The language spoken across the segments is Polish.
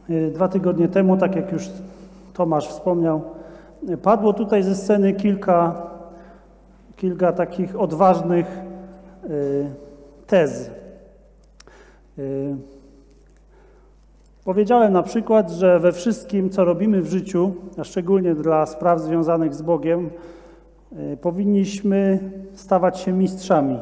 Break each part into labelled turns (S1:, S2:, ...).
S1: 2 tygodnie temu, tak jak już Tomasz wspomniał, padło tutaj ze sceny kilka takich odważnych tez. Powiedziałem na przykład, że we wszystkim, co robimy w życiu, a szczególnie dla spraw związanych z Bogiem, powinniśmy stawać się mistrzami.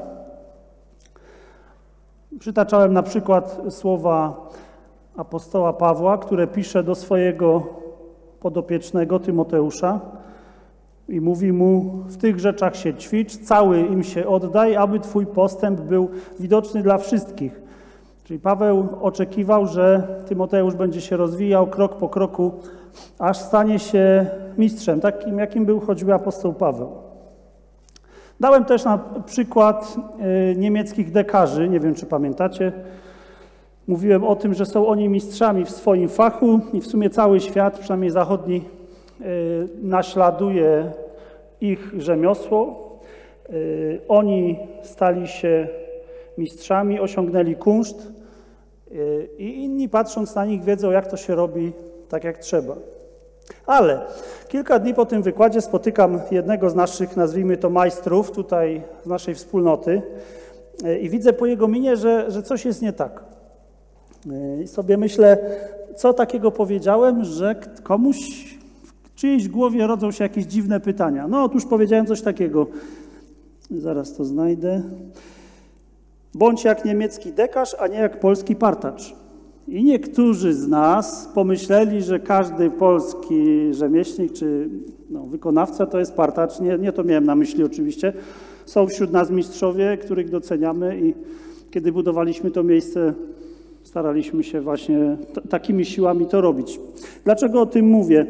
S1: Przytaczałem na przykład słowa apostoła Pawła, które pisze do swojego podopiecznego Tymoteusza i mówi mu: w tych rzeczach się ćwicz, cały im się oddaj, aby Twój postęp był widoczny dla wszystkich. Czyli Paweł oczekiwał, że Tymoteusz będzie się rozwijał krok po kroku, aż stanie się mistrzem, takim jakim był choćby apostoł Paweł. Dałem też na przykład niemieckich dekarzy, nie wiem czy pamiętacie. Mówiłem o tym, że są oni mistrzami w swoim fachu i w sumie cały świat, przynajmniej zachodni, naśladuje ich rzemiosło. Oni stali się mistrzami, osiągnęli kunszt i inni, patrząc na nich, wiedzą, jak to się robi tak, jak trzeba. Ale kilka dni po tym wykładzie spotykam jednego z naszych, nazwijmy to, majstrów tutaj z naszej wspólnoty i widzę po jego minie, że coś jest nie tak. I sobie myślę, co takiego powiedziałem, że komuś w czyjejś głowie rodzą się jakieś dziwne pytania. No otóż powiedziałem coś takiego, zaraz to znajdę. Bądź jak niemiecki dekarz, a nie jak polski partacz. I niektórzy z nas pomyśleli, że każdy polski rzemieślnik czy wykonawca to jest partacz. Nie to miałem na myśli oczywiście. Są wśród nas mistrzowie, których doceniamy i kiedy budowaliśmy to miejsce, staraliśmy się właśnie takimi siłami to robić. Dlaczego o tym mówię?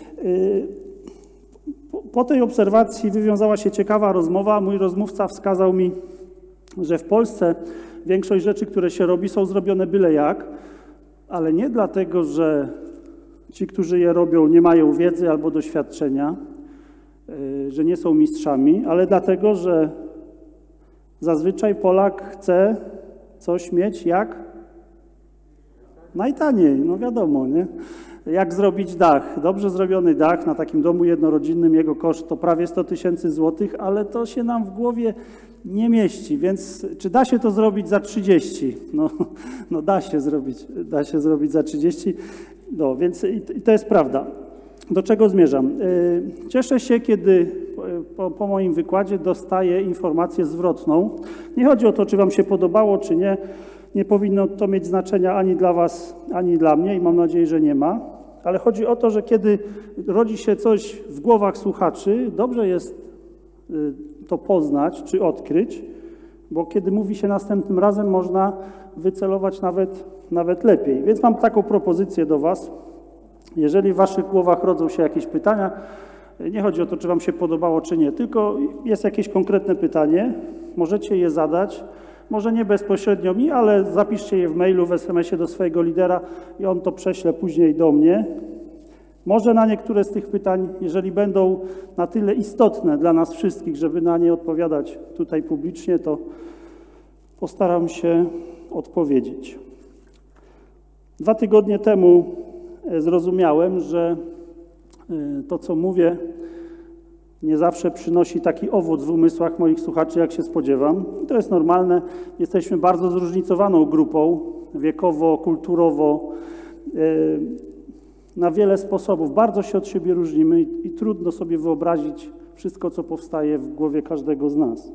S1: Po tej obserwacji wywiązała się ciekawa rozmowa. Mój rozmówca wskazał mi, że w Polsce większość rzeczy, które się robi, są zrobione byle jak, ale nie dlatego, że ci, którzy je robią, nie mają wiedzy albo doświadczenia, że nie są mistrzami, ale dlatego, że zazwyczaj Polak chce coś mieć jak najtaniej, no wiadomo, nie? Jak zrobić dach? Dobrze zrobiony dach na takim domu jednorodzinnym, jego koszt to prawie 100 000 złotych, ale to się nam w głowie nie mieści, więc czy da się to zrobić za 30? No da się zrobić za 30, no więc i to jest prawda. Do czego zmierzam? Cieszę się, kiedy po moim wykładzie dostaję informację zwrotną. Nie chodzi o to, czy wam się podobało, czy nie. Nie powinno to mieć znaczenia ani dla was, ani dla mnie i mam nadzieję, że nie ma. Ale chodzi o to, że kiedy rodzi się coś w głowach słuchaczy, dobrze jest to poznać czy odkryć, bo kiedy mówi się następnym razem, można wycelować nawet lepiej. Więc mam taką propozycję do was. Jeżeli w waszych głowach rodzą się jakieś pytania, nie chodzi o to, czy wam się podobało, czy nie, tylko jest jakieś konkretne pytanie, możecie je zadać, może nie bezpośrednio mi, ale zapiszcie je w mailu, w SMS-ie do swojego lidera i on to prześle później do mnie. Może na niektóre z tych pytań, jeżeli będą na tyle istotne dla nas wszystkich, żeby na nie odpowiadać tutaj publicznie, to postaram się odpowiedzieć. 2 tygodnie temu zrozumiałem, że to, co mówię, nie zawsze przynosi taki owoc w umysłach moich słuchaczy, jak się spodziewam. I to jest normalne. Jesteśmy bardzo zróżnicowaną grupą, wiekowo, kulturowo, na wiele sposobów. Bardzo się od siebie różnimy i trudno sobie wyobrazić wszystko, co powstaje w głowie każdego z nas.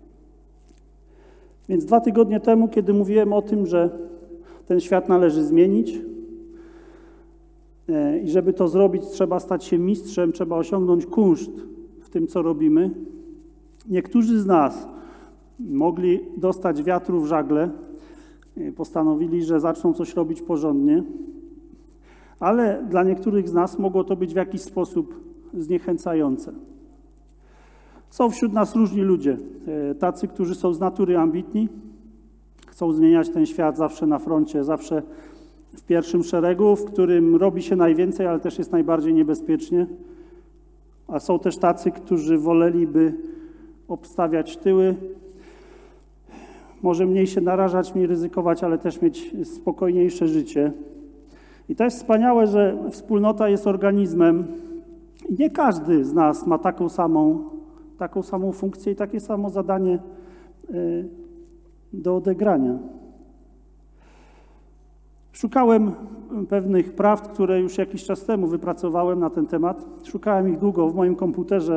S1: Więc 2 tygodnie temu, kiedy mówiłem o tym, że ten świat należy zmienić i żeby to zrobić, trzeba stać się mistrzem, trzeba osiągnąć kunszt w tym, co robimy, niektórzy z nas mogli dostać wiatru w żagle, postanowili, że zaczną coś robić porządnie, ale dla niektórych z nas mogło to być w jakiś sposób zniechęcające. Są wśród nas różni ludzie, tacy, którzy są z natury ambitni, chcą zmieniać ten świat zawsze na froncie, zawsze w pierwszym szeregu, w którym robi się najwięcej, ale też jest najbardziej niebezpiecznie. A są też tacy, którzy woleliby obstawiać tyły, może mniej się narażać, mniej ryzykować, ale też mieć spokojniejsze życie. I to jest wspaniałe, że wspólnota jest organizmem i nie każdy z nas ma taką samą funkcję i takie samo zadanie do odegrania. Szukałem pewnych prawd, które już jakiś czas temu wypracowałem na ten temat. Szukałem ich długo w moim komputerze.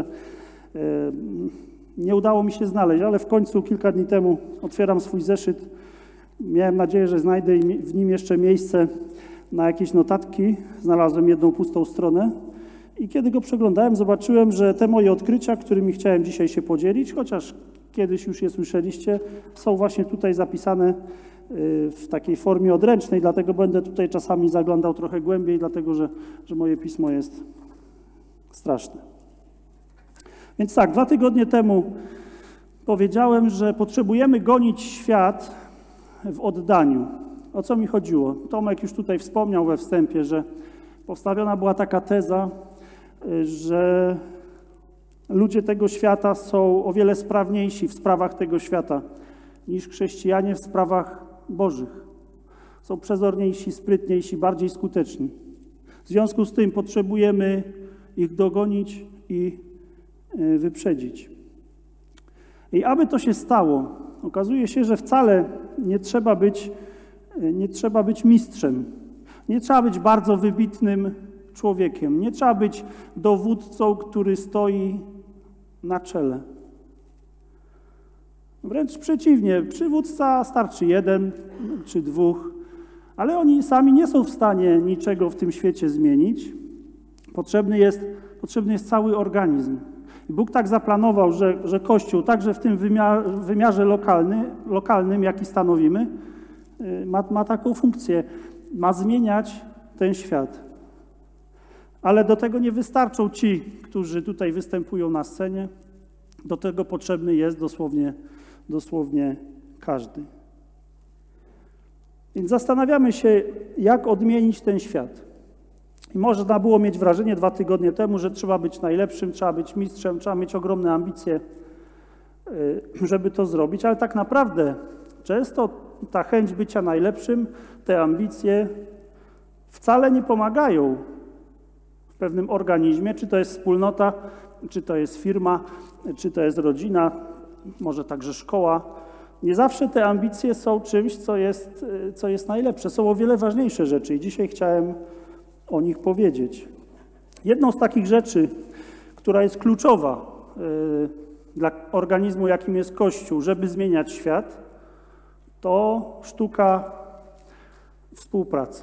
S1: Nie udało mi się znaleźć, ale w końcu kilka dni temu otwieram swój zeszyt. Miałem nadzieję, że znajdę w nim jeszcze miejsce na jakieś notatki. Znalazłem jedną pustą stronę i kiedy go przeglądałem, zobaczyłem, że te moje odkrycia, którymi chciałem dzisiaj się podzielić, chociaż kiedyś już je słyszeliście, są właśnie tutaj zapisane w takiej formie odręcznej, dlatego będę tutaj czasami zaglądał trochę głębiej, dlatego że moje pismo jest straszne. Więc tak, 2 tygodnie temu powiedziałem, że potrzebujemy gonić świat w oddaniu. O co mi chodziło? Tomek już tutaj wspomniał we wstępie, że postawiona była taka teza, że ludzie tego świata są o wiele sprawniejsi w sprawach tego świata niż chrześcijanie w sprawach bożych. Są przezorniejsi, sprytniejsi, bardziej skuteczni. W związku z tym potrzebujemy ich dogonić i wyprzedzić. I aby to się stało, okazuje się, że wcale nie trzeba być mistrzem. Nie trzeba być bardzo wybitnym człowiekiem. Nie trzeba być dowódcą, który stoi na czele. Wręcz przeciwnie, przywódca starczy 1 czy 2, ale oni sami nie są w stanie niczego w tym świecie zmienić. Potrzebny jest cały organizm. I Bóg tak zaplanował, że Kościół, także w tym wymiarze lokalnym, jaki stanowimy, ma taką funkcję, ma zmieniać ten świat. Ale do tego nie wystarczą ci, którzy tutaj występują na scenie. Do tego potrzebny jest dosłownie każdy. Więc zastanawiamy się, jak odmienić ten świat. I można było mieć wrażenie 2 tygodnie temu, że trzeba być najlepszym, trzeba być mistrzem, trzeba mieć ogromne ambicje, żeby to zrobić, ale tak naprawdę często ta chęć bycia najlepszym, te ambicje wcale nie pomagają w pewnym organizmie, czy to jest wspólnota, czy to jest firma, czy to jest rodzina, może także szkoła. Nie zawsze te ambicje są czymś, co jest najlepsze. Są o wiele ważniejsze rzeczy i dzisiaj chciałem o nich powiedzieć. Jedną z takich rzeczy, która jest kluczowa dla organizmu, jakim jest Kościół, żeby zmieniać świat, to sztuka współpracy.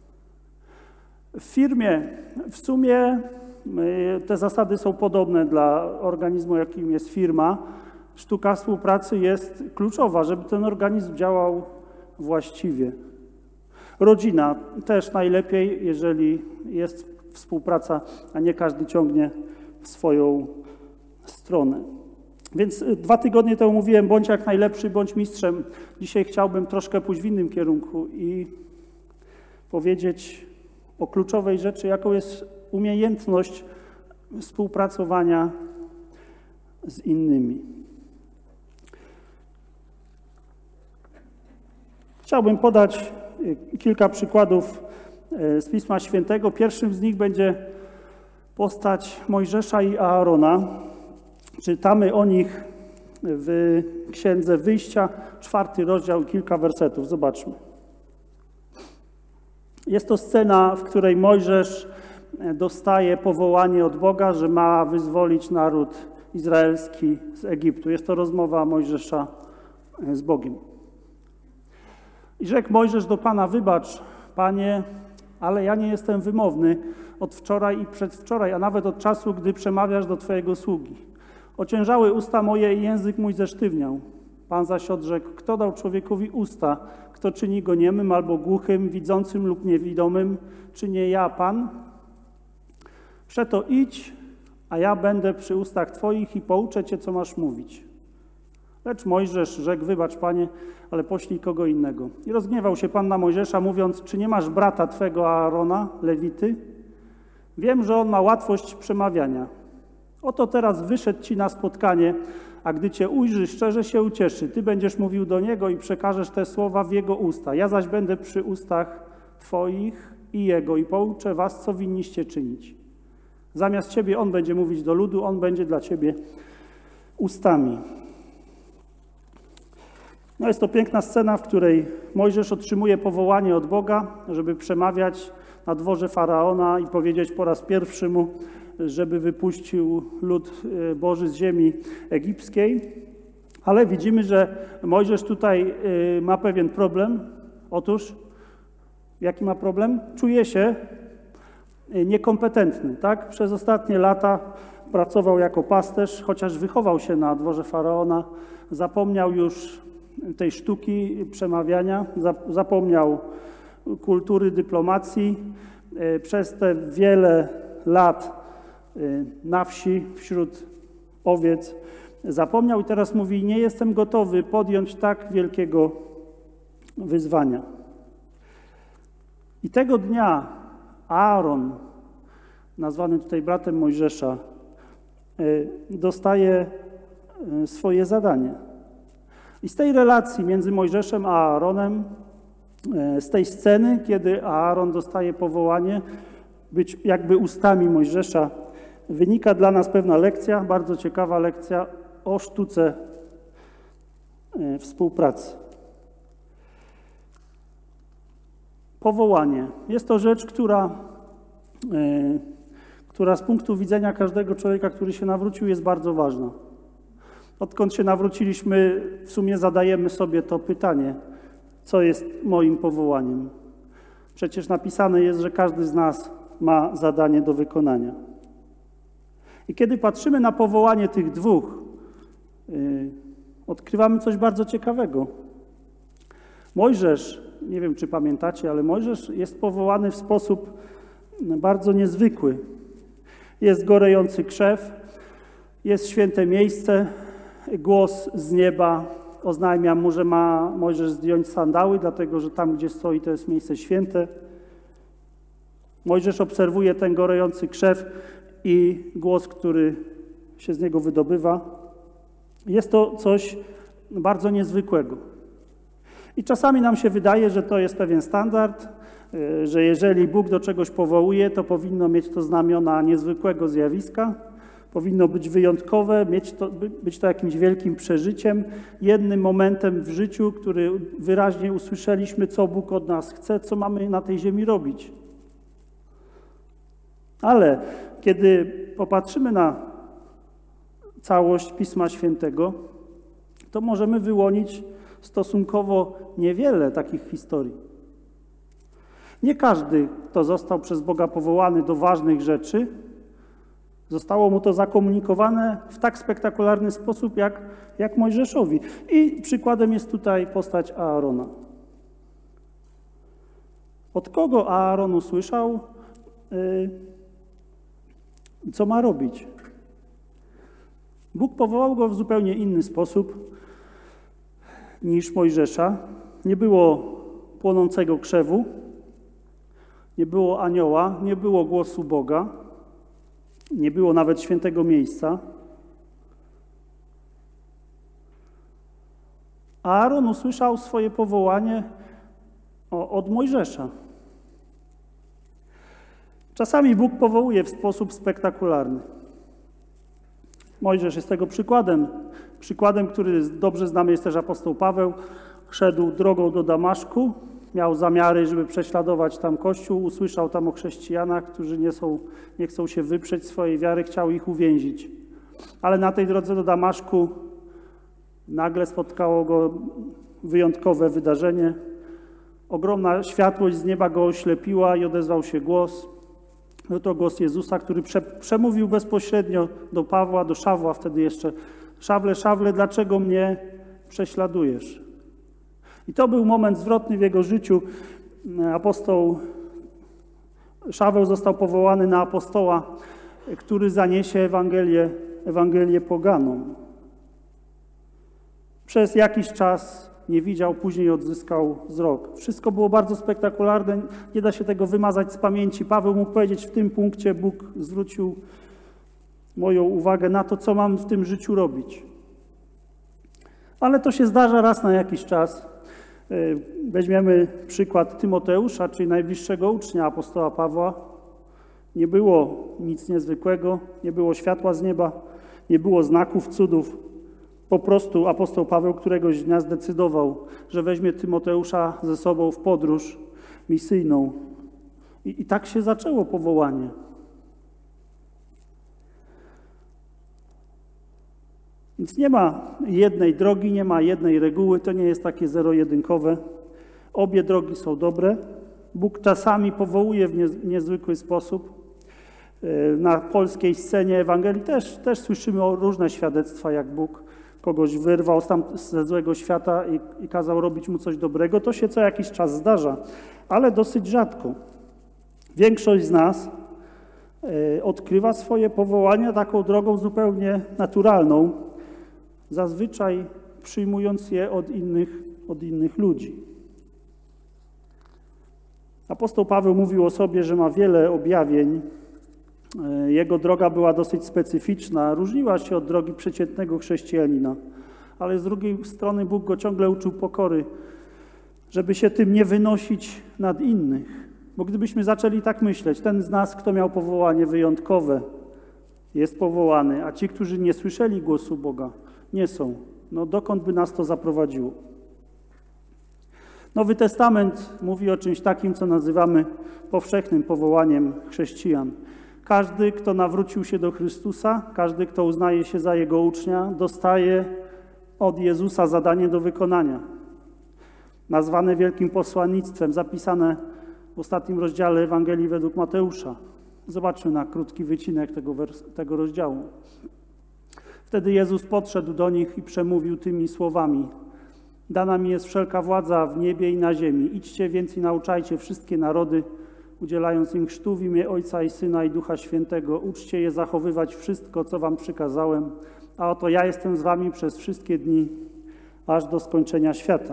S1: W firmie w sumie te zasady są podobne dla organizmu, jakim jest firma. Sztuka współpracy jest kluczowa, żeby ten organizm działał właściwie. Rodzina też najlepiej, jeżeli jest współpraca, a nie każdy ciągnie w swoją stronę. Więc 2 tygodnie temu mówiłem, bądź jak najlepszy, bądź mistrzem. Dzisiaj chciałbym troszkę pójść w innym kierunku i powiedzieć o kluczowej rzeczy, jaką jest umiejętność współpracowania z innymi. Chciałbym podać kilka przykładów z Pisma Świętego. Pierwszym z nich będzie postać Mojżesza i Aarona. Czytamy o nich w Księdze Wyjścia, 4 rozdział, kilka wersetów. Zobaczmy. Jest to scena, w której Mojżesz dostaje powołanie od Boga, że ma wyzwolić naród izraelski z Egiptu. Jest to rozmowa Mojżesza z Bogiem. I rzekł Mojżesz do Pana: wybacz, Panie, ale ja nie jestem wymowny od wczoraj i przedwczoraj, a nawet od czasu, gdy przemawiasz do Twojego sługi. Ociężały usta moje i język mój zesztywniał. Pan zaś odrzekł: kto dał człowiekowi usta? Kto czyni go niemym albo głuchym, widzącym lub niewidomym? Czy nie ja, Pan? Przeto idź, a ja będę przy ustach Twoich i pouczę Cię, co masz mówić. Lecz Mojżesz rzekł: wybacz, Panie, ale poślij kogo innego. I rozgniewał się Pan na Mojżesza, mówiąc: czy nie masz brata Twego Aarona, Lewity? Wiem, że on ma łatwość przemawiania. Oto teraz wyszedł Ci na spotkanie, a gdy Cię ujrzy, szczerze się ucieszy. Ty będziesz mówił do niego i przekażesz te słowa w jego usta. Ja zaś będę przy ustach Twoich i jego i pouczę was, co winniście czynić. Zamiast ciebie on będzie mówić do ludu, on będzie dla ciebie ustami. No jest to piękna scena, w której Mojżesz otrzymuje powołanie od Boga, żeby przemawiać na dworze Faraona i powiedzieć po raz pierwszy mu, żeby wypuścił lud Boży z ziemi egipskiej. Ale widzimy, że Mojżesz tutaj ma pewien problem. Otóż, jaki ma problem? Czuje się niekompetentny. Tak? Przez ostatnie lata pracował jako pasterz, chociaż wychował się na dworze Faraona, zapomniał już tej sztuki przemawiania, zapomniał kultury dyplomacji. Przez te wiele lat na wsi, wśród owiec zapomniał i teraz mówi, nie jestem gotowy podjąć tak wielkiego wyzwania. I tego dnia Aaron, nazwany tutaj bratem Mojżesza, dostaje swoje zadanie. I z tej relacji między Mojżeszem a Aaronem, z tej sceny, kiedy Aaron dostaje powołanie być jakby ustami Mojżesza, wynika dla nas pewna lekcja, bardzo ciekawa lekcja o sztuce współpracy. Powołanie. Jest to rzecz, która z punktu widzenia każdego człowieka, który się nawrócił, jest bardzo ważna. Odkąd się nawróciliśmy, w sumie zadajemy sobie to pytanie, co jest moim powołaniem. Przecież napisane jest, że każdy z nas ma zadanie do wykonania. I kiedy patrzymy na powołanie tych dwóch, odkrywamy coś bardzo ciekawego. Mojżesz, nie wiem czy pamiętacie, ale Mojżesz jest powołany w sposób bardzo niezwykły. Jest gorejący krzew, jest święte miejsce, głos z nieba oznajmia mu, że ma Mojżesz zdjąć sandały, dlatego że tam, gdzie stoi, to jest miejsce święte. Mojżesz obserwuje ten gorejący krzew i głos, który się z niego wydobywa. Jest to coś bardzo niezwykłego. I czasami nam się wydaje, że to jest pewien standard, że jeżeli Bóg do czegoś powołuje, to powinno mieć to znamiona niezwykłego zjawiska, powinno być wyjątkowe, być to jakimś wielkim przeżyciem, jednym momentem w życiu, który wyraźnie usłyszeliśmy, co Bóg od nas chce, co mamy na tej ziemi robić. Ale kiedy popatrzymy na całość Pisma Świętego, to możemy wyłonić stosunkowo niewiele takich historii. Nie każdy, kto został przez Boga powołany do ważnych rzeczy, zostało mu to zakomunikowane w tak spektakularny sposób, jak Mojżeszowi. I przykładem jest tutaj postać Aarona. Od kogo Aaron usłyszał, co ma robić? Bóg powołał go w zupełnie inny sposób niż Mojżesza. Nie było płonącego krzewu, nie było anioła, nie było głosu Boga, nie było nawet świętego miejsca. Aaron usłyszał swoje powołanie od Mojżesza. Czasami Bóg powołuje w sposób spektakularny. Mojżesz jest tego przykładem. Przykładem, który dobrze znamy, jest też apostoł Paweł. Szedł drogą do Damaszku, miał zamiary, żeby prześladować tam Kościół, usłyszał tam o chrześcijanach, którzy nie chcą się wyprzeć swojej wiary, chciał ich uwięzić. Ale na tej drodze do Damaszku nagle spotkało go wyjątkowe wydarzenie. Ogromna światłość z nieba go oślepiła i odezwał się głos. Był to głos Jezusa, który przemówił bezpośrednio do Pawła, do Szawła wtedy jeszcze. Szawle, Szawle, dlaczego mnie prześladujesz? I to był moment zwrotny w jego życiu. Apostoł Szaweł został powołany na apostoła, który zaniesie Ewangelię poganom. Przez jakiś czas nie widział, później odzyskał wzrok. Wszystko było bardzo spektakularne, nie da się tego wymazać z pamięci. Paweł mógł powiedzieć, w tym punkcie Bóg zwrócił moją uwagę na to, co mam w tym życiu robić. Ale to się zdarza raz na jakiś czas. Weźmiemy przykład Tymoteusza, czyli najbliższego ucznia apostoła Pawła. Nie było nic niezwykłego, nie było światła z nieba, nie było znaków, cudów. Po prostu apostoł Paweł któregoś dnia zdecydował, że weźmie Tymoteusza ze sobą w podróż misyjną. I tak się zaczęło powołanie. Więc nie ma jednej drogi, nie ma jednej reguły, to nie jest takie zero-jedynkowe. Obie drogi są dobre. Bóg czasami powołuje w niezwykły sposób. Na polskiej scenie Ewangelii też słyszymy o różne świadectwa, jak Bóg kogoś wyrwał ze złego świata i kazał robić mu coś dobrego. To się co jakiś czas zdarza, ale dosyć rzadko. Większość z nas odkrywa swoje powołania taką drogą zupełnie naturalną, zazwyczaj przyjmując je od innych ludzi. Apostoł Paweł mówił o sobie, że ma wiele objawień. Jego droga była dosyć specyficzna, różniła się od drogi przeciętnego chrześcijanina, ale z drugiej strony Bóg go ciągle uczył pokory, żeby się tym nie wynosić nad innych. Bo gdybyśmy zaczęli tak myśleć, ten z nas, kto miał powołanie wyjątkowe, jest powołany, a ci, którzy nie słyszeli głosu Boga, nie są. No dokąd by nas to zaprowadziło? Nowy Testament mówi o czymś takim, co nazywamy powszechnym powołaniem chrześcijan. Każdy, kto nawrócił się do Chrystusa, każdy, kto uznaje się za Jego ucznia, dostaje od Jezusa zadanie do wykonania. Nazwane wielkim posłannictwem, zapisane w ostatnim rozdziale Ewangelii według Mateusza. Zobaczmy na krótki wycinek tego rozdziału. Wtedy Jezus podszedł do nich i przemówił tymi słowami: Dana mi jest wszelka władza w niebie i na ziemi. Idźcie więc i nauczajcie wszystkie narody, udzielając im chrztu w imię Ojca i Syna i Ducha Świętego. Uczcie je zachowywać wszystko, co wam przykazałem, a oto ja jestem z wami przez wszystkie dni, aż do skończenia świata.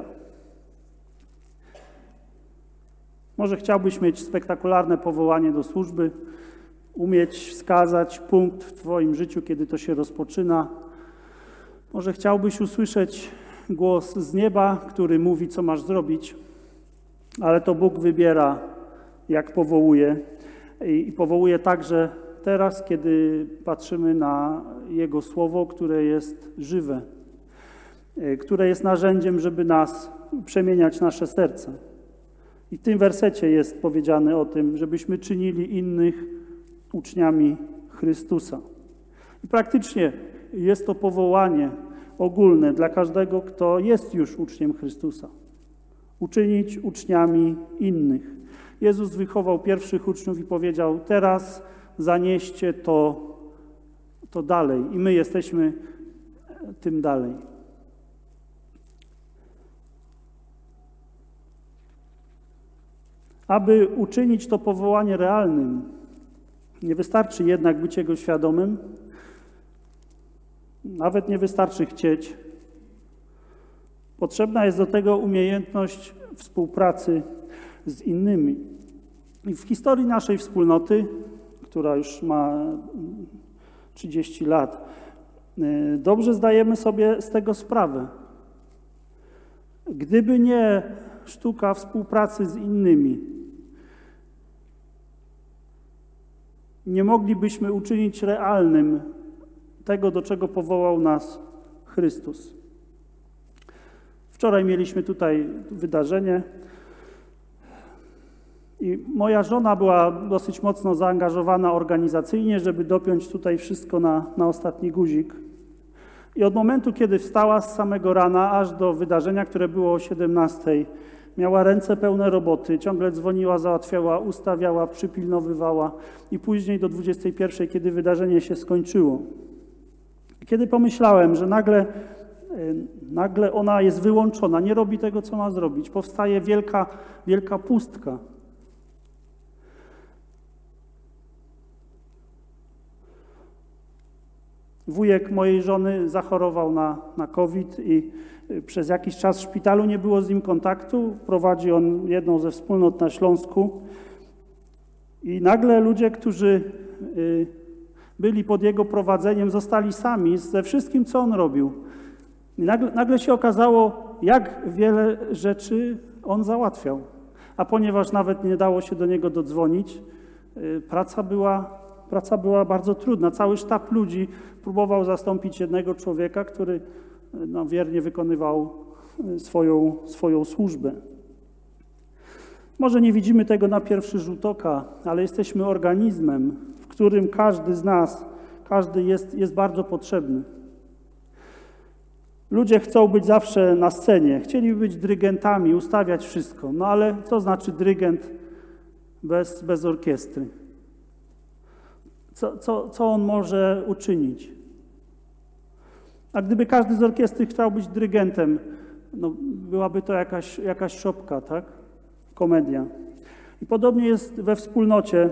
S1: Może chciałbyś mieć spektakularne powołanie do służby, umieć wskazać punkt w twoim życiu, kiedy to się rozpoczyna. Może chciałbyś usłyszeć głos z nieba, który mówi, co masz zrobić, ale to Bóg wybiera, jak powołuje. I powołuje także teraz, kiedy patrzymy na Jego Słowo, które jest żywe, które jest narzędziem, żeby przemieniać nasze serca. I w tym wersecie jest powiedziane o tym, żebyśmy czynili innych uczniami Chrystusa. I praktycznie jest to powołanie ogólne dla każdego, kto jest już uczniem Chrystusa. Uczynić uczniami innych. Jezus wychował pierwszych uczniów i powiedział: teraz zanieście to dalej. I my jesteśmy tym dalej. Aby uczynić to powołanie realnym, nie wystarczy jednak być jego świadomym, nawet nie wystarczy chcieć. Potrzebna jest do tego umiejętność współpracy z innymi. I w historii naszej wspólnoty, która już ma 30 lat, dobrze zdajemy sobie z tego sprawę. Gdyby nie sztuka współpracy z innymi, nie moglibyśmy uczynić realnym tego, do czego powołał nas Chrystus. Wczoraj mieliśmy tutaj wydarzenie i moja żona była dosyć mocno zaangażowana organizacyjnie, żeby dopiąć tutaj wszystko na ostatni guzik. I od momentu, kiedy wstała z samego rana, aż do wydarzenia, które było o 17:00, miała ręce pełne roboty, ciągle dzwoniła, załatwiała, ustawiała, przypilnowywała i później do 21:00, kiedy wydarzenie się skończyło. Kiedy pomyślałem, że nagle ona jest wyłączona, nie robi tego, co ma zrobić, powstaje wielka pustka. Wujek mojej żony zachorował na COVID i przez jakiś czas w szpitalu nie było z nim kontaktu. Prowadzi on jedną ze wspólnot na Śląsku. I nagle ludzie, którzy byli pod jego prowadzeniem, zostali sami ze wszystkim, co on robił. I nagle się okazało, jak wiele rzeczy on załatwiał. A ponieważ nawet nie dało się do niego dodzwonić, praca była bardzo trudna. Cały sztab ludzi próbował zastąpić jednego człowieka, który wiernie wykonywał swoją służbę. Może nie widzimy tego na pierwszy rzut oka, ale jesteśmy organizmem, w którym każdy z nas, każdy jest bardzo potrzebny. Ludzie chcą być zawsze na scenie, chcieliby być dyrygentami, ustawiać wszystko. No ale co znaczy dyrygent bez orkiestry? Co on może uczynić? A gdyby każdy z orkiestry chciał być dyrygentem, no byłaby to jakaś szopka, tak? Komedia. I podobnie jest we wspólnocie.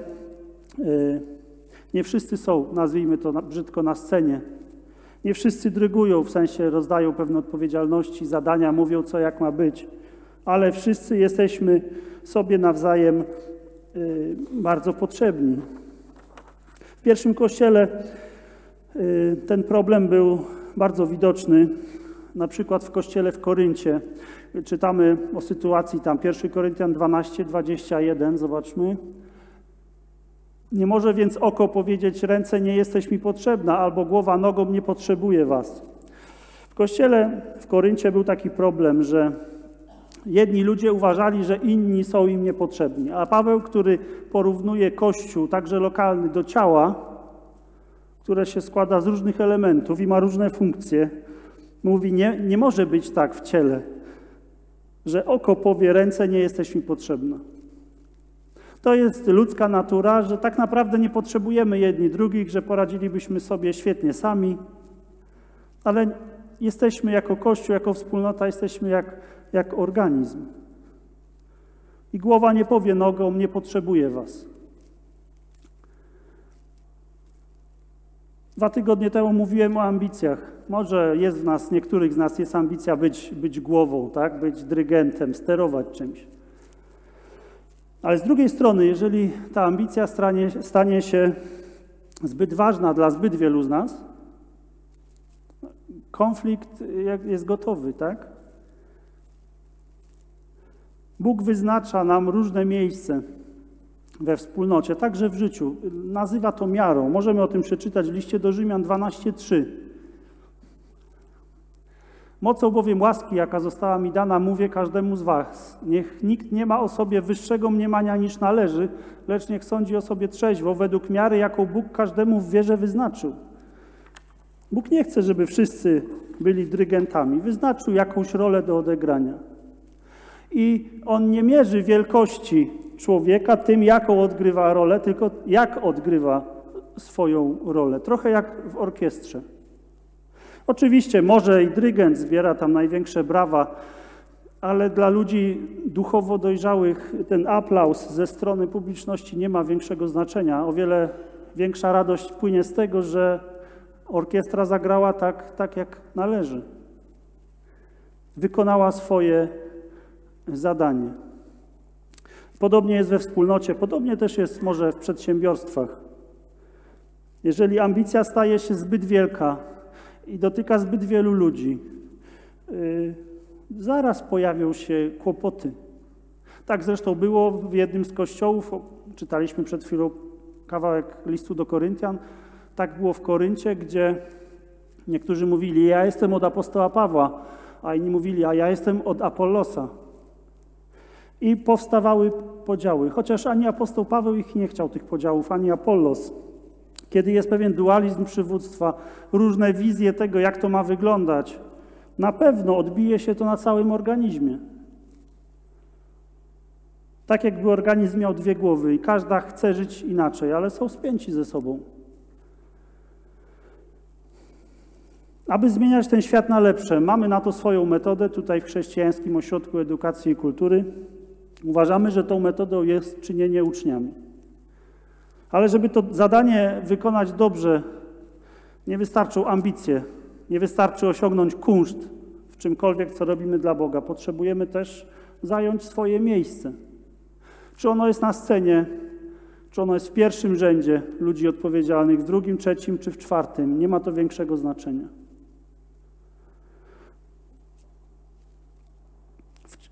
S1: Nie wszyscy są, nazwijmy to brzydko, na scenie. Nie wszyscy dyrygują, w sensie rozdają pewne odpowiedzialności, zadania, mówią co jak ma być, ale wszyscy jesteśmy sobie nawzajem bardzo potrzebni. W pierwszym kościele ten problem był bardzo widoczny. Na przykład w kościele w Koryncie czytamy o sytuacji tam 1 Koryntian 12:21, zobaczmy. Nie może więc oko powiedzieć, ręce nie jesteś mi potrzebna, albo głowa nogą nie potrzebuje was. W kościele w Koryncie był taki problem, że jedni ludzie uważali, że inni są im niepotrzebni, a Paweł, który porównuje Kościół, także lokalny, do ciała, które się składa z różnych elementów i ma różne funkcje, mówi, nie może być tak w ciele, że oko powie, ręce nie jesteś mi potrzebna. To jest ludzka natura, że tak naprawdę nie potrzebujemy jedni drugich, że poradzilibyśmy sobie świetnie sami, ale jesteśmy jako Kościół, jako wspólnota, jesteśmy jak organizm. I głowa nie powie nogą, nie potrzebuje was. 2 tygodnie temu mówiłem o ambicjach. Może jest w nas, niektórych z nas jest ambicja być głową, tak? Być dyrygentem, sterować czymś. Ale z drugiej strony, jeżeli ta ambicja stanie się zbyt ważna dla zbyt wielu z nas, konflikt jest gotowy, tak? Bóg wyznacza nam różne miejsce we wspólnocie, także w życiu. Nazywa to miarą. Możemy o tym przeczytać w liście do Rzymian 12:3. Mocą bowiem łaski, jaka została mi dana, mówię każdemu z was. Niech nikt nie ma o sobie wyższego mniemania niż należy, lecz niech sądzi o sobie trzeźwo, według miary, jaką Bóg każdemu w wierze wyznaczył. Bóg nie chce, żeby wszyscy byli dyrygentami. Wyznaczył jakąś rolę do odegrania. I On nie mierzy wielkości człowieka tym, jaką odgrywa rolę, tylko jak odgrywa swoją rolę. Trochę jak w orkiestrze. Oczywiście może i dyrygent zbiera tam największe brawa, ale dla ludzi duchowo dojrzałych ten aplauz ze strony publiczności nie ma większego znaczenia. O wiele większa radość płynie z tego, że orkiestra zagrała tak jak należy. Wykonała swoje zadanie. Podobnie jest we wspólnocie, podobnie też jest może w przedsiębiorstwach. Jeżeli ambicja staje się zbyt wielka i dotyka zbyt wielu ludzi, zaraz pojawią się kłopoty. Tak zresztą było w jednym z kościołów, czytaliśmy przed chwilą kawałek listu do Koryntian, tak było w Koryncie, gdzie niektórzy mówili, ja jestem od apostoła Pawła, a inni mówili, a ja jestem od Apollosa. I powstawały podziały, chociaż ani apostoł Paweł ich nie chciał, tych podziałów, ani Apollos. Kiedy jest pewien dualizm przywództwa, różne wizje tego, jak to ma wyglądać, na pewno odbije się to na całym organizmie. Tak jakby organizm miał dwie głowy i każda chce żyć inaczej, ale są spięci ze sobą. Aby zmieniać ten świat na lepsze, mamy na to swoją metodę tutaj w Chrześcijańskim Ośrodku Edukacji i Kultury. Uważamy, że tą metodą jest czynienie uczniami. Ale żeby to zadanie wykonać dobrze, nie wystarczą ambicje, nie wystarczy osiągnąć kunszt w czymkolwiek, co robimy dla Boga. Potrzebujemy też zająć swoje miejsce. Czy ono jest na scenie, czy ono jest w pierwszym rzędzie ludzi odpowiedzialnych, w drugim, trzecim czy w czwartym, nie ma to większego znaczenia.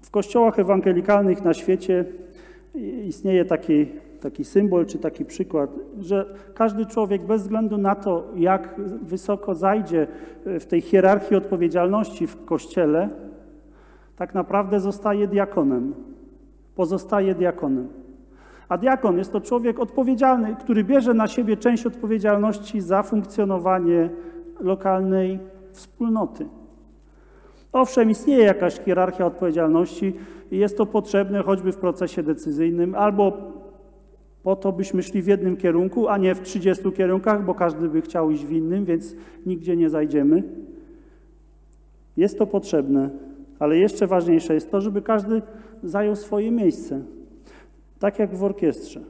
S1: W kościołach ewangelikalnych na świecie istnieje taki symbol czy taki przykład, że każdy człowiek bez względu na to, jak wysoko zajdzie w tej hierarchii odpowiedzialności w Kościele, tak naprawdę zostaje diakonem, pozostaje diakonem. A diakon jest to człowiek odpowiedzialny, który bierze na siebie część odpowiedzialności za funkcjonowanie lokalnej wspólnoty. Owszem, istnieje jakaś hierarchia odpowiedzialności i jest to potrzebne choćby w procesie decyzyjnym, albo po to, byśmy szli w jednym kierunku, a nie w 30 kierunkach, bo każdy by chciał iść w innym, więc nigdzie nie zajdziemy. Jest to potrzebne, ale jeszcze ważniejsze jest to, żeby każdy zajął swoje miejsce, tak jak w orkiestrze.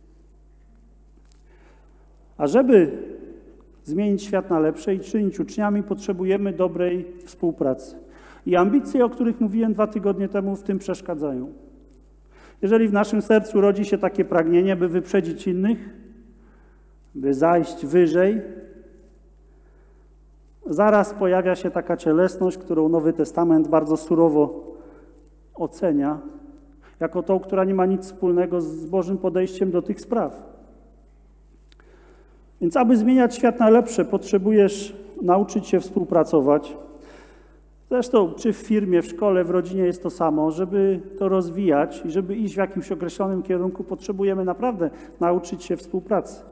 S1: A żeby zmienić świat na lepsze i czynić uczniami, potrzebujemy dobrej współpracy. I ambicje, o których mówiłem 2 tygodnie temu, w tym przeszkadzają. Jeżeli w naszym sercu rodzi się takie pragnienie, by wyprzedzić innych, by zajść wyżej, zaraz pojawia się taka cielesność, którą Nowy Testament bardzo surowo ocenia, jako tą, która nie ma nic wspólnego z Bożym podejściem do tych spraw. Więc aby zmieniać świat na lepsze, potrzebujesz nauczyć się współpracować. Zresztą czy w firmie, w szkole, w rodzinie jest to samo. Żeby to rozwijać i żeby iść w jakimś określonym kierunku, potrzebujemy naprawdę nauczyć się współpracy.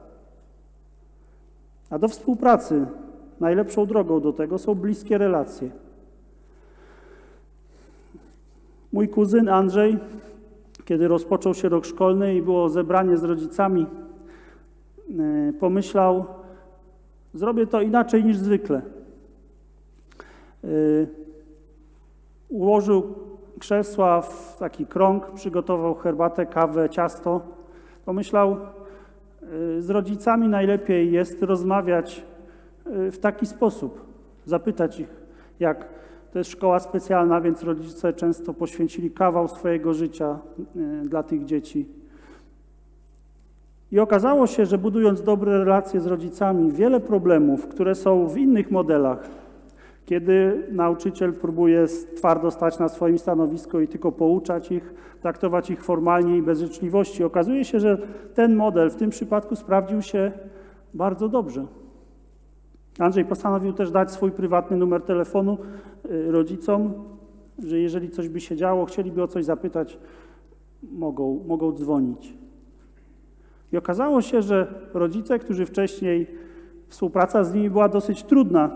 S1: A do współpracy najlepszą drogą do tego są bliskie relacje. Mój kuzyn Andrzej, kiedy rozpoczął się rok szkolny i było zebranie z rodzicami, pomyślał, zrobię to inaczej niż zwykle. Ułożył krzesła w taki krąg, przygotował herbatę, kawę, ciasto. Pomyślał, z rodzicami najlepiej jest rozmawiać w taki sposób, zapytać ich, jak to jest szkoła specjalna, więc rodzice często poświęcili kawał swojego życia dla tych dzieci. I okazało się, że budując dobre relacje z rodzicami, wiele problemów, które są w innych modelach, kiedy nauczyciel próbuje twardo stać na swoim stanowisku i tylko pouczać ich, traktować ich formalnie i bez życzliwości, okazuje się, że ten model w tym przypadku sprawdził się bardzo dobrze. Andrzej postanowił też dać swój prywatny numer telefonu rodzicom, że jeżeli coś by się działo, chcieliby o coś zapytać, mogą dzwonić. I okazało się, że rodzice, którzy wcześniej współpraca z nimi była dosyć trudna,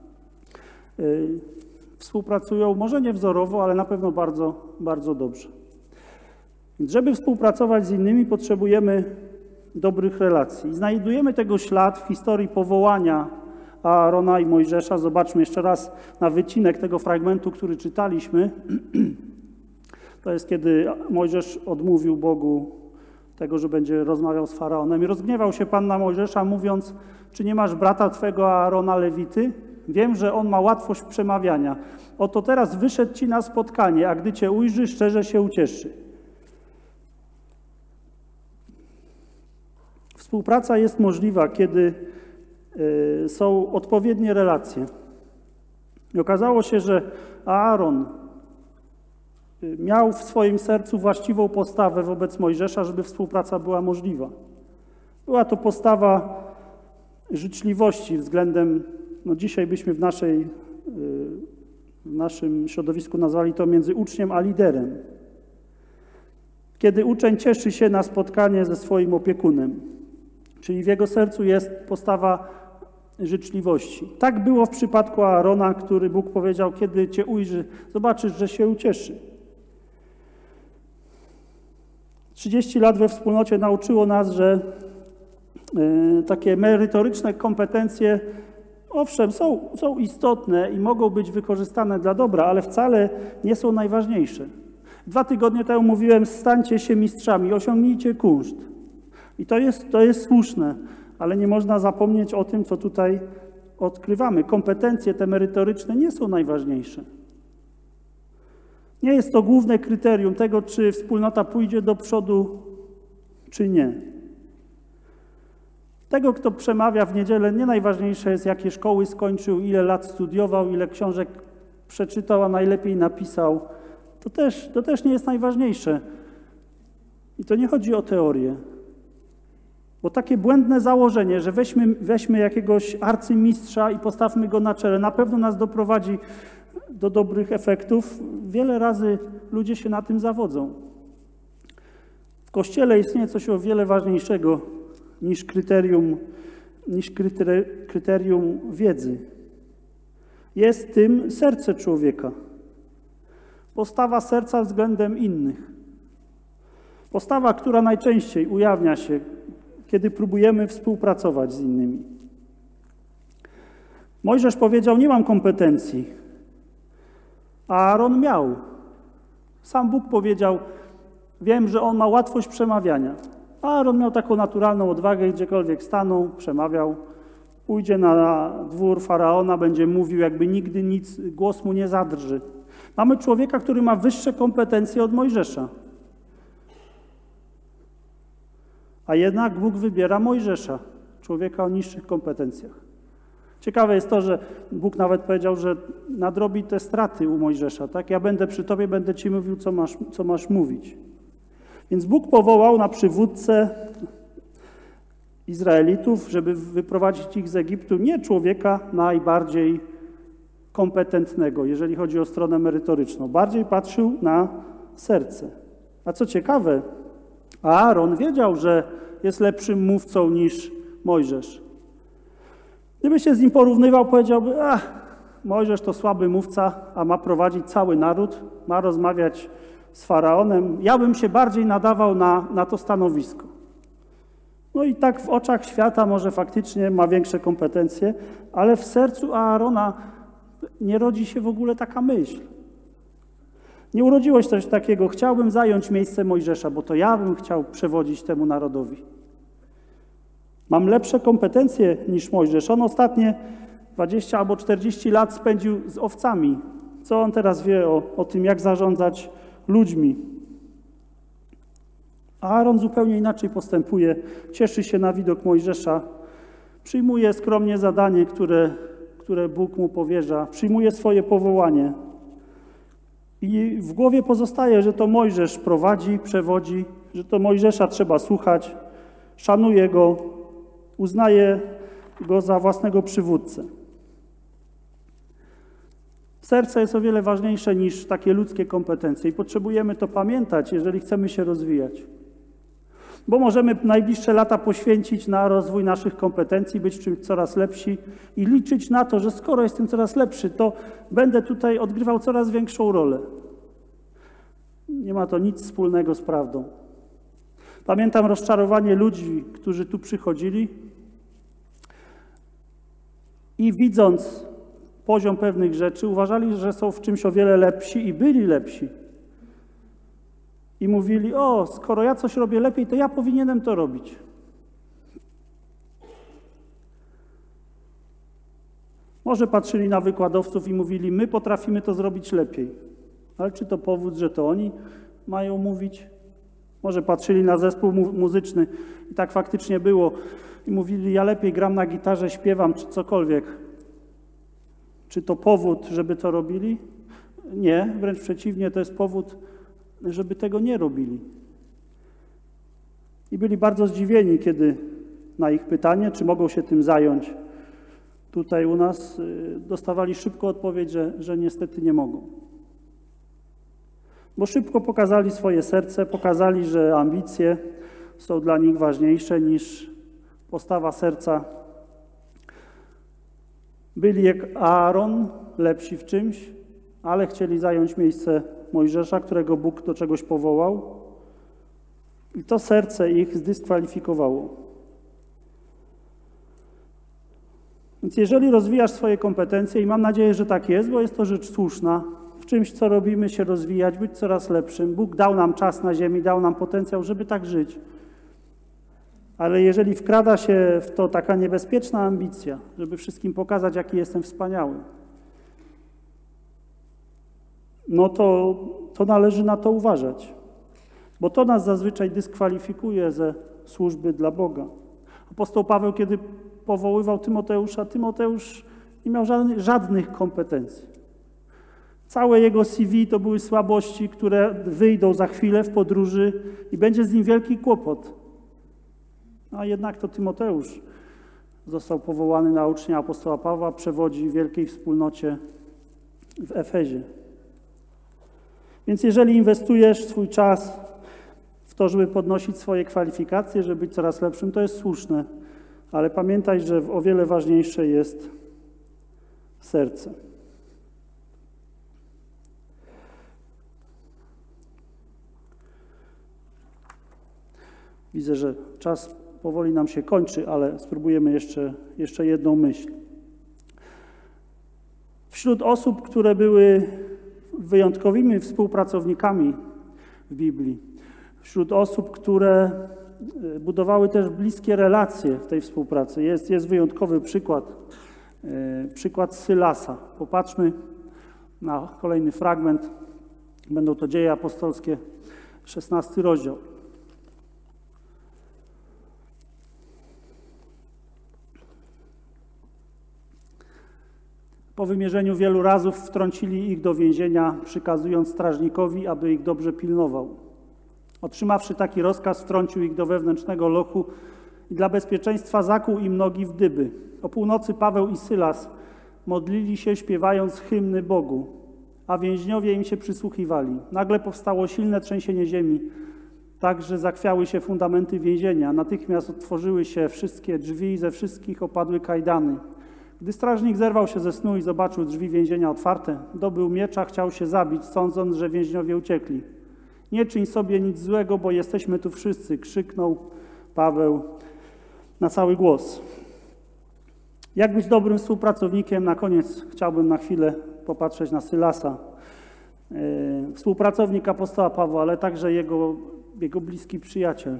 S1: współpracują może nie wzorowo, ale na pewno bardzo, bardzo dobrze. Więc żeby współpracować z innymi, potrzebujemy dobrych relacji. I znajdujemy tego ślad w historii powołania Aarona i Mojżesza. Zobaczmy jeszcze raz na wycinek tego fragmentu, który czytaliśmy. To jest, kiedy Mojżesz odmówił Bogu tego, że będzie rozmawiał z Faraonem. I rozgniewał się Pan na Mojżesza, mówiąc, czy nie masz brata twego Aarona Lewity? Wiem, że on ma łatwość przemawiania. Oto teraz wyszedł ci na spotkanie, a gdy cię ujrzy, szczerze się ucieszy. Współpraca jest możliwa, kiedy są odpowiednie relacje. I okazało się, że Aaron miał w swoim sercu właściwą postawę wobec Mojżesza, żeby współpraca była możliwa. Była to postawa życzliwości względem, dzisiaj byśmy w naszym środowisku nazwali to między uczniem a liderem. Kiedy uczeń cieszy się na spotkanie ze swoim opiekunem, czyli w jego sercu jest postawa życzliwości. Tak było w przypadku Aarona, który Bóg powiedział, kiedy cię ujrzy, zobaczysz, że się ucieszy. 30 lat we wspólnocie nauczyło nas, że takie merytoryczne kompetencje, owszem, są istotne i mogą być wykorzystane dla dobra, ale wcale nie są najważniejsze. 2 tygodnie temu mówiłem, stańcie się mistrzami, osiągnijcie kunszt. I to jest słuszne, ale nie można zapomnieć o tym, co tutaj odkrywamy. Kompetencje te merytoryczne nie są najważniejsze. Nie jest to główne kryterium tego, czy wspólnota pójdzie do przodu, czy nie. Tego, kto przemawia w niedzielę, nie najważniejsze jest, jakie szkoły skończył, ile lat studiował, ile książek przeczytał, a najlepiej napisał. To też nie jest najważniejsze. I to nie chodzi o teorię. Bo takie błędne założenie, że weźmy jakiegoś arcymistrza i postawmy go na czele, na pewno nas doprowadzi do dobrych efektów. Wiele razy ludzie się na tym zawodzą. W Kościele istnieje coś o wiele ważniejszego niż kryterium wiedzy. Jest tym serce człowieka. Postawa serca względem innych. Postawa, która najczęściej ujawnia się, kiedy próbujemy współpracować z innymi. Mojżesz powiedział, nie mam kompetencji, a Aaron miał. Sam Bóg powiedział, wiem, że on ma łatwość przemawiania. A Aaron miał taką naturalną odwagę, gdziekolwiek stanął, przemawiał. Pójdzie na dwór Faraona, będzie mówił, jakby nigdy nic, głos mu nie zadrży. Mamy człowieka, który ma wyższe kompetencje od Mojżesza. A jednak Bóg wybiera Mojżesza, człowieka o niższych kompetencjach. Ciekawe jest to, że Bóg nawet powiedział, że nadrobi te straty u Mojżesza. Tak? Ja będę przy tobie, będę ci mówił, co masz mówić. Więc Bóg powołał na przywódcę Izraelitów, żeby wyprowadzić ich z Egiptu, nie człowieka najbardziej kompetentnego, jeżeli chodzi o stronę merytoryczną. Bardziej patrzył na serce. A co ciekawe, Aaron wiedział, że jest lepszym mówcą niż Mojżesz. Gdyby się z nim porównywał, powiedziałby, Mojżesz to słaby mówca, a ma prowadzić cały naród, ma rozmawiać z Faraonem. Ja bym się bardziej nadawał na to stanowisko. No i tak w oczach świata może faktycznie ma większe kompetencje, ale w sercu Aarona nie rodzi się w ogóle taka myśl. Nie urodziło się coś takiego, chciałbym zająć miejsce Mojżesza, bo to ja bym chciał przewodzić temu narodowi. Mam lepsze kompetencje niż Mojżesz. On ostatnie 20 albo 40 lat spędził z owcami. Co on teraz wie o tym, jak zarządzać ludźmi? Aaron zupełnie inaczej postępuje. Cieszy się na widok Mojżesza. Przyjmuje skromnie zadanie, które Bóg mu powierza. Przyjmuje swoje powołanie. I w głowie pozostaje, że to Mojżesz prowadzi, przewodzi, że to Mojżesza trzeba słuchać, szanuje go, uznaje go za własnego przywódcę. Serce jest o wiele ważniejsze niż takie ludzkie kompetencje i potrzebujemy to pamiętać, jeżeli chcemy się rozwijać. Bo możemy najbliższe lata poświęcić na rozwój naszych kompetencji, być w czymś coraz lepsi i liczyć na to, że skoro jestem coraz lepszy, to będę tutaj odgrywał coraz większą rolę. Nie ma to nic wspólnego z prawdą. Pamiętam rozczarowanie ludzi, którzy tu przychodzili i widząc poziom pewnych rzeczy, uważali, że są w czymś o wiele lepsi i byli lepsi. I mówili, skoro ja coś robię lepiej, to ja powinienem to robić. Może patrzyli na wykładowców i mówili, my potrafimy to zrobić lepiej. Ale czy to powód, że to oni mają mówić? Może patrzyli na zespół muzyczny i tak faktycznie było. I mówili, ja lepiej gram na gitarze, śpiewam, czy cokolwiek. Czy to powód, żeby to robili? Nie, wręcz przeciwnie, to jest powód, żeby tego nie robili. I byli bardzo zdziwieni, kiedy na ich pytanie, czy mogą się tym zająć, tutaj u nas dostawali szybko odpowiedź, że niestety nie mogą. Bo szybko pokazali swoje serce, pokazali, że ambicje są dla nich ważniejsze niż postawa serca. Byli jak Aaron, lepsi w czymś, ale chcieli zająć miejsce Mojżesza, którego Bóg do czegoś powołał. I to serce ich zdyskwalifikowało. Więc jeżeli rozwijasz swoje kompetencje, i mam nadzieję, że tak jest, bo jest to rzecz słuszna, w czymś, co robimy, się rozwijać, być coraz lepszym. Bóg dał nam czas na ziemi, dał nam potencjał, żeby tak żyć. Ale jeżeli wkrada się w to taka niebezpieczna ambicja, żeby wszystkim pokazać, jaki jestem wspaniały, no to należy na to uważać. Bo to nas zazwyczaj dyskwalifikuje ze służby dla Boga. Apostoł Paweł, kiedy powoływał Tymoteusza, Tymoteusz nie miał żadnych kompetencji. Całe jego CV to były słabości, które wyjdą za chwilę w podróży i będzie z nim wielki kłopot. A jednak to Tymoteusz został powołany na ucznia apostoła Pawła, przewodzi wielkiej wspólnocie w Efezie. Więc jeżeli inwestujesz swój czas w to, żeby podnosić swoje kwalifikacje, żeby być coraz lepszym, to jest słuszne. Ale pamiętaj, że o wiele ważniejsze jest serce. Widzę, że czas powoli nam się kończy, ale spróbujemy jeszcze jedną myśl. Wśród osób, które były wyjątkowymi współpracownikami w Biblii, wśród osób, które budowały też bliskie relacje w tej współpracy, jest wyjątkowy przykład Sylasa. Popatrzmy na kolejny fragment. Będą to Dzieje Apostolskie, 16 rozdział. Po wymierzeniu wielu razów wtrącili ich do więzienia, przykazując strażnikowi, aby ich dobrze pilnował. Otrzymawszy taki rozkaz, wtrącił ich do wewnętrznego lochu i dla bezpieczeństwa zakłuł im nogi w dyby. O północy Paweł i Sylas modlili się, śpiewając hymny Bogu, a więźniowie im się przysłuchiwali. Nagle powstało silne trzęsienie ziemi, tak że zachwiały się fundamenty więzienia. Natychmiast otworzyły się wszystkie drzwi i ze wszystkich opadły kajdany. Gdy strażnik zerwał się ze snu i zobaczył drzwi więzienia otwarte, dobył miecza, chciał się zabić, sądząc, że więźniowie uciekli. Nie czyń sobie nic złego, bo jesteśmy tu wszyscy, krzyknął Paweł na cały głos. Jak być dobrym współpracownikiem? Na koniec chciałbym na chwilę popatrzeć na Sylasa. Współpracownik apostoła Pawła, ale także jego bliski przyjaciel.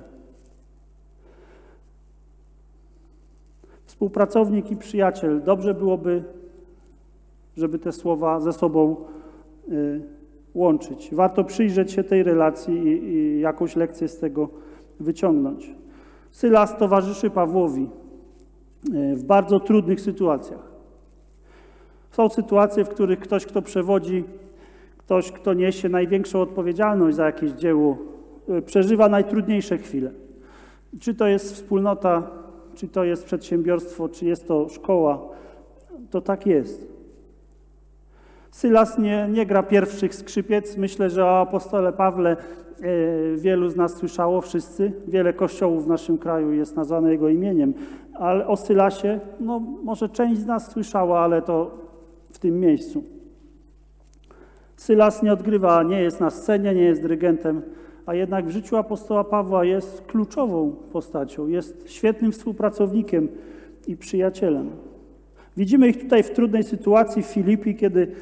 S1: Współpracownik i przyjaciel. Dobrze byłoby, żeby te słowa ze sobą łączyć. Warto przyjrzeć się tej relacji i jakąś lekcję z tego wyciągnąć. Sylas towarzyszy Pawłowi w bardzo trudnych sytuacjach. Są sytuacje, w których ktoś, kto przewodzi, ktoś, kto niesie największą odpowiedzialność za jakieś dzieło, przeżywa najtrudniejsze chwile. Czy to jest wspólnota, czy to jest przedsiębiorstwo, czy jest to szkoła, to tak jest. Sylas nie gra pierwszych skrzypiec. Myślę, że o apostole Pawle wielu z nas słyszało, wszyscy. Wiele kościołów w naszym kraju jest nazwane jego imieniem. Ale o Sylasie, może część z nas słyszała, ale to w tym miejscu. Sylas nie jest na scenie, nie jest dyrygentem, a jednak w życiu apostoła Pawła jest kluczową postacią, jest świetnym współpracownikiem i przyjacielem. Widzimy ich tutaj w trudnej sytuacji w Filipi, kiedy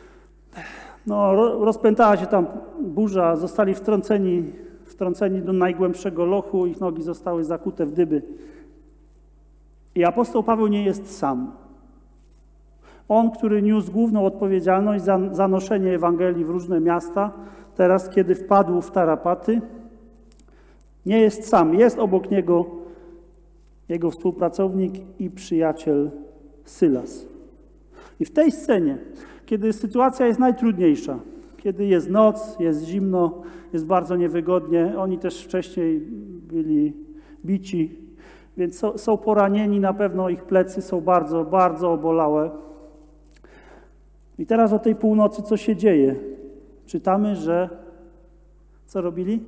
S1: rozpętała się tam burza, zostali wtrąceni do najgłębszego lochu, ich nogi zostały zakute w dyby. I apostoł Paweł nie jest sam. On, który niósł główną odpowiedzialność za noszenie Ewangelii w różne miasta, teraz, kiedy wpadł w tarapaty, nie jest sam. Jest obok niego jego współpracownik i przyjaciel Sylas. I w tej scenie, kiedy sytuacja jest najtrudniejsza, kiedy jest noc, jest zimno, jest bardzo niewygodnie, oni też wcześniej byli bici, więc są poranieni, na pewno ich plecy są bardzo, bardzo obolałe. I teraz o tej północy co się dzieje? Czytamy, że co robili?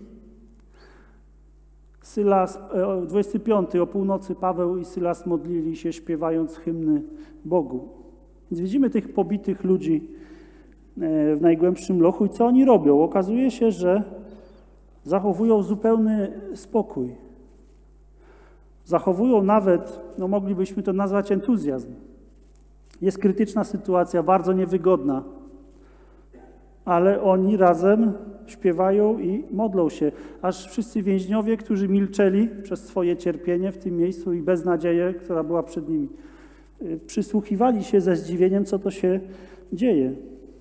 S1: Sylas, 25, o północy Paweł i Sylas modlili się, śpiewając hymny Bogu. Więc widzimy tych pobitych ludzi w najgłębszym lochu i co oni robią? Okazuje się, że zachowują zupełny spokój. Zachowują nawet, moglibyśmy to nazwać entuzjazm. Jest krytyczna sytuacja, bardzo niewygodna, ale oni razem śpiewają i modlą się, aż wszyscy więźniowie, którzy milczeli przez swoje cierpienie w tym miejscu i beznadzieję, która była przed nimi, przysłuchiwali się ze zdziwieniem, co to się dzieje.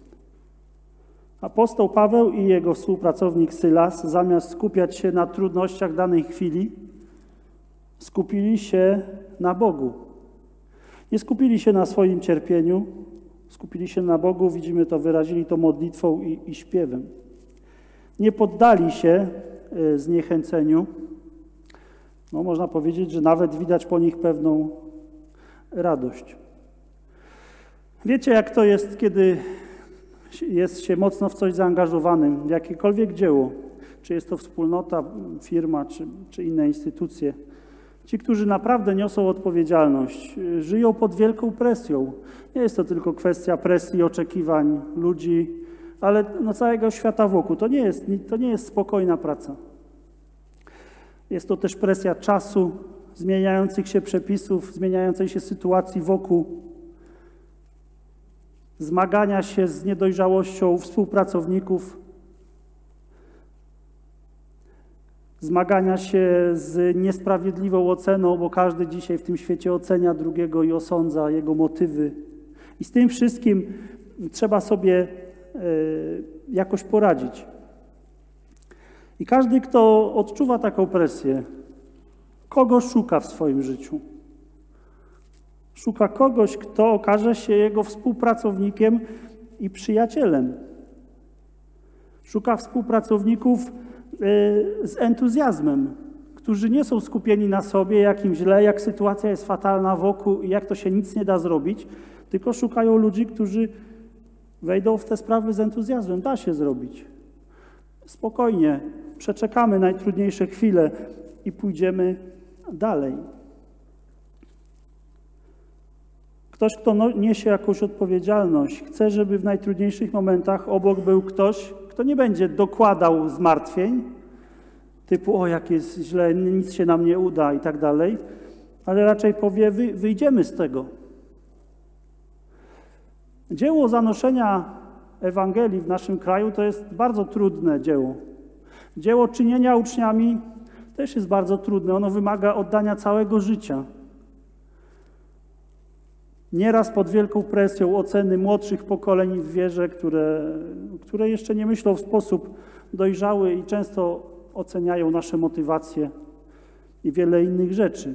S1: Apostoł Paweł i jego współpracownik Sylas, zamiast skupiać się na trudnościach danej chwili, skupili się na Bogu. Nie skupili się na swoim cierpieniu, Skupili się na Bogu, widzimy to, wyrazili to modlitwą i śpiewem. Nie poddali się zniechęceniu. No, można powiedzieć, że nawet widać po nich pewną radość. Wiecie, jak to jest, kiedy jest się mocno w coś zaangażowanym, w jakiekolwiek dzieło, czy jest to wspólnota, firma, czy inne instytucje. Ci, którzy naprawdę niosą odpowiedzialność, żyją pod wielką presją. Nie jest to tylko kwestia presji, oczekiwań ludzi, ale całego świata wokół. To nie jest spokojna praca. Jest to też presja czasu, zmieniających się przepisów, zmieniającej się sytuacji wokół, zmagania się z niedojrzałością współpracowników, zmagania się z niesprawiedliwą oceną, bo każdy dzisiaj w tym świecie ocenia drugiego i osądza jego motywy. I z tym wszystkim trzeba sobie jakoś poradzić. I każdy, kto odczuwa taką presję, kogo szuka w swoim życiu? Szuka kogoś, kto okaże się jego współpracownikiem i przyjacielem. Szuka współpracowników z entuzjazmem, którzy nie są skupieni na sobie, jak im źle, jak sytuacja jest fatalna wokół i jak to się nic nie da zrobić, tylko szukają ludzi, którzy wejdą w te sprawy z entuzjazmem. Da się zrobić. Spokojnie, przeczekamy najtrudniejsze chwile i pójdziemy dalej. Ktoś, kto niesie jakąś odpowiedzialność, chce, żeby w najtrudniejszych momentach obok był ktoś, kto nie będzie dokładał zmartwień, typu jak jest źle, nic się nam nie uda i tak dalej, ale raczej powie, wyjdziemy z tego. Dzieło zanoszenia Ewangelii w naszym kraju to jest bardzo trudne dzieło. Dzieło czynienia uczniami też jest bardzo trudne. Ono wymaga oddania całego życia. Nieraz pod wielką presją oceny młodszych pokoleń w wierze, które jeszcze nie myślą w sposób dojrzały i często oceniają nasze motywacje i wiele innych rzeczy.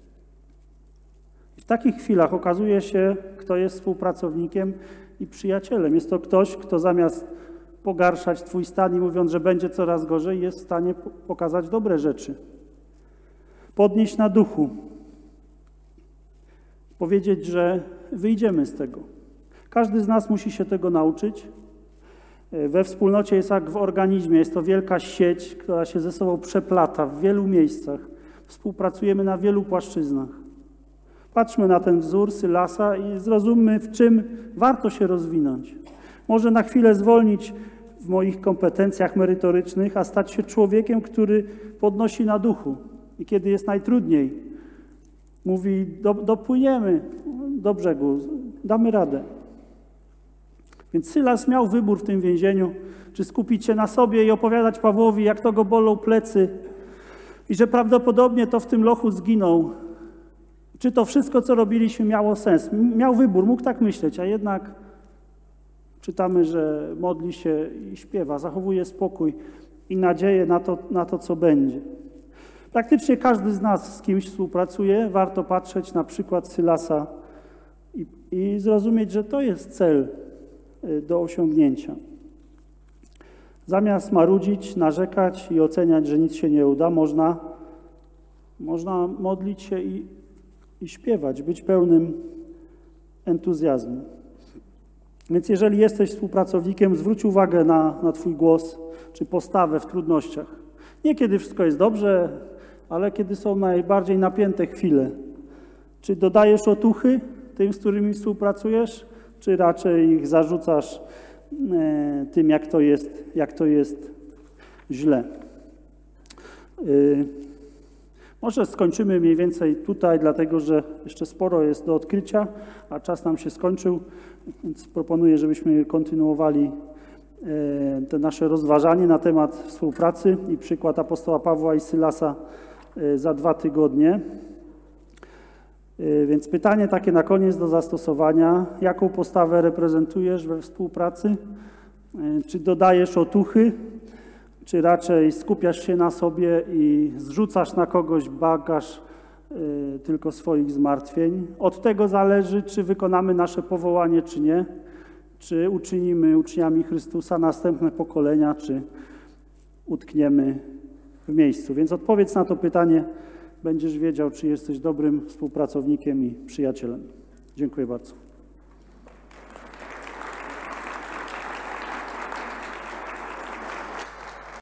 S1: W takich chwilach okazuje się, kto jest współpracownikiem i przyjacielem. Jest to ktoś, kto zamiast pogarszać twój stan i mówiąc, że będzie coraz gorzej, jest w stanie pokazać dobre rzeczy. Podnieść na duchu. Powiedzieć, że wyjdziemy z tego. Każdy z nas musi się tego nauczyć. We wspólnocie jest jak w organizmie. Jest to wielka sieć, która się ze sobą przeplata w wielu miejscach. Współpracujemy na wielu płaszczyznach. Patrzmy na ten wzór Sylasa i zrozummy, w czym warto się rozwinąć. Może na chwilę zwolnić w moich kompetencjach merytorycznych, a stać się człowiekiem, który podnosi na duchu. I kiedy jest najtrudniej, mówi, dopłyniemy do brzegu, damy radę. Więc Sylas miał wybór w tym więzieniu, czy skupić się na sobie i opowiadać Pawłowi, jak to go bolą plecy i że prawdopodobnie to w tym lochu zginął. Czy to wszystko, co robiliśmy, miało sens? Miał wybór, mógł tak myśleć, a jednak czytamy, że modli się i śpiewa, zachowuje spokój i nadzieję na to, co będzie. Praktycznie każdy z nas z kimś współpracuje. Warto patrzeć na przykład Sylasa i zrozumieć, że to jest cel do osiągnięcia. Zamiast marudzić, narzekać i oceniać, że nic się nie uda, można modlić się i śpiewać, być pełnym entuzjazmu. Więc jeżeli jesteś współpracownikiem, zwróć uwagę na twój głos czy postawę w trudnościach. Nie kiedy wszystko jest dobrze, ale kiedy są najbardziej napięte chwile. Czy dodajesz otuchy tym, z którymi współpracujesz, czy raczej ich zarzucasz tym, jak to jest źle. Może skończymy mniej więcej tutaj, dlatego że jeszcze sporo jest do odkrycia, a czas nam się skończył, więc proponuję, żebyśmy kontynuowali to nasze rozważanie na temat współpracy i przykład apostoła Pawła i Sylasa za 2 tygodnie. Więc pytanie takie na koniec do zastosowania. Jaką postawę reprezentujesz we współpracy? Czy dodajesz otuchy? Czy raczej skupiasz się na sobie i zrzucasz na kogoś bagaż tylko swoich zmartwień. Od tego zależy, czy wykonamy nasze powołanie, czy nie, czy uczynimy uczniami Chrystusa następne pokolenia, czy utkniemy w miejscu. Więc odpowiedz na to pytanie, będziesz wiedział, czy jesteś dobrym współpracownikiem i przyjacielem. Dziękuję bardzo.